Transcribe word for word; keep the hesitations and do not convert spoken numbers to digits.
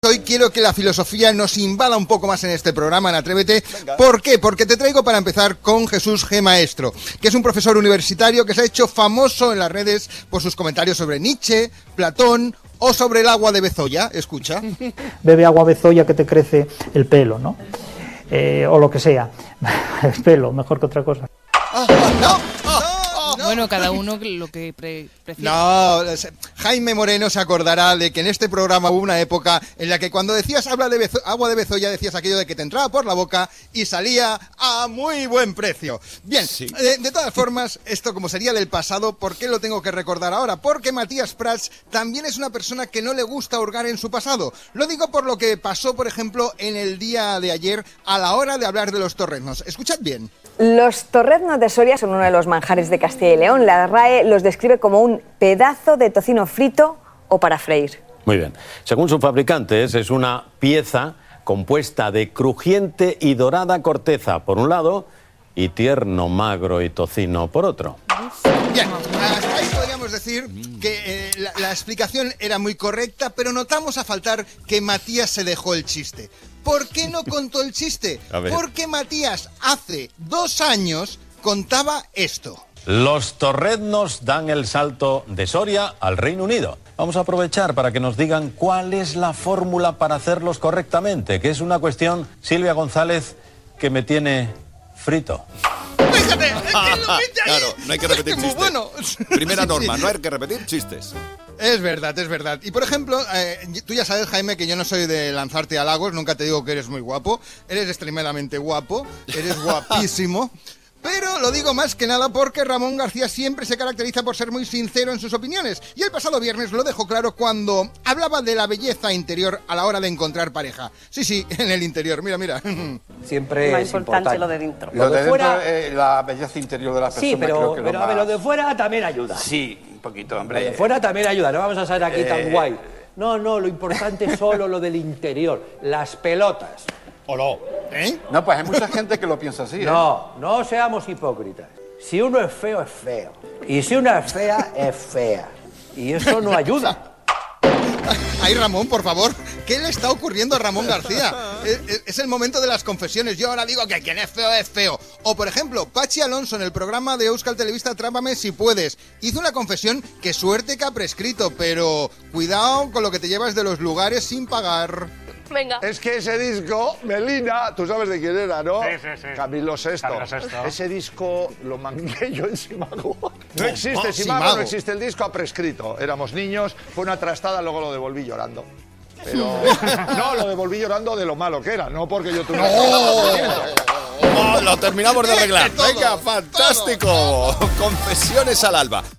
Hoy quiero que la filosofía nos invada un poco más en este programa, en Atrévete. Venga. ¿Por qué? Porque te traigo para empezar con Jesús G. Maestro, que es un profesor universitario que se ha hecho famoso en las redes por sus comentarios sobre Nietzsche, Platón o sobre el agua de Bezoya. Escucha. Bebe agua Bezoya que te crece el pelo, ¿no? Eh, o lo que sea. El pelo, mejor que otra cosa. Ah, no. No. Bueno, cada uno lo que pre prefiere. No, Jaime Moreno se acordará de que en este programa hubo una época en la que cuando decías habla de Bezo agua de Bezoya decías aquello de que te entraba por la boca y salía a muy buen precio. Bien, sí. de, de todas formas, esto como sería del pasado, ¿por qué lo tengo que recordar ahora? Porque Matías Prats también es una persona que no le gusta hurgar en su pasado. Lo digo por lo que pasó, por ejemplo, en el día de ayer a la hora de hablar de los torreznos. Escuchad bien. Los torreznos de Soria son uno de los manjares de Castilla y León. La RAE los describe como un pedazo de tocino frito o para freír. Muy bien. Según sus fabricantes, es una pieza compuesta de crujiente y dorada corteza por un lado y tierno, magro y tocino por otro. Bien, hasta ahí podríamos decir que eh, la, la explicación era muy correcta, pero notamos a faltar que Matías se dejó el chiste. ¿Por qué no contó el chiste? Porque Matías hace dos años contaba esto. Los torreznos dan el salto de Soria al Reino Unido. Vamos a aprovechar para que nos digan cuál es la fórmula para hacerlos correctamente, que es una cuestión, Silvia González, que me tiene frito. Fíjate, es que lo mete ahí. Claro, no hay que repetir es que chistes. Muy bueno. Primera sí, norma, sí. no hay que repetir chistes. Es verdad, es verdad. Y por ejemplo, eh, tú ya sabes, Jaime, que yo no soy de lanzarte halagos, nunca te digo que eres muy guapo, eres extremadamente guapo, eres guapísimo. Pero lo digo más que nada porque Ramón García siempre se caracteriza por ser muy sincero en sus opiniones. Y el pasado viernes lo dejó claro cuando hablaba de la belleza interior a la hora de encontrar pareja. Sí, sí, en el interior, mira, mira. Siempre más es importante, importante lo de dentro. Lo, Lo de de fuera, dentro, eh, la belleza interior de la persona. sí, pero, creo que pero lo a ver, más... lo de fuera también ayuda. Sí, un poquito, hombre. Lo de fuera también ayuda, no vamos a ser aquí Eh, tan guay. No, no, lo importante es solo lo del interior, las pelotas. ¿O no? ¿Eh? No, pues hay mucha gente que lo piensa así, ¿eh? No, no seamos hipócritas. Si uno es feo, es feo. Y si una es fea, es fea. Y eso no ayuda. Ay, Ramón, por favor, ¿qué le está ocurriendo a Ramón García? Es, es el momento de las confesiones. Yo ahora digo que quien es feo es feo. O, por ejemplo, Pachi Alonso en el programa de Euskal Televista Atrápame si puedes. Hizo una confesión que suerte que ha prescrito, pero cuidado con lo que te llevas de los lugares sin pagar. Venga. Es que ese disco, Melina, tú sabes de quién era, ¿no? Sí, sí, sí. Camilo Sesto. Camilo Sesto. Ese disco lo mangué yo en Simago. No existe Oh, Simago, Simago. no existe el disco, ha prescrito. Éramos niños, fue una trastada, luego lo devolví llorando. Pero no, lo devolví llorando de lo malo que era, no porque yo tuviera... No, lo terminamos de arreglar. Todo, Venga, fantástico. Confesiones al alba.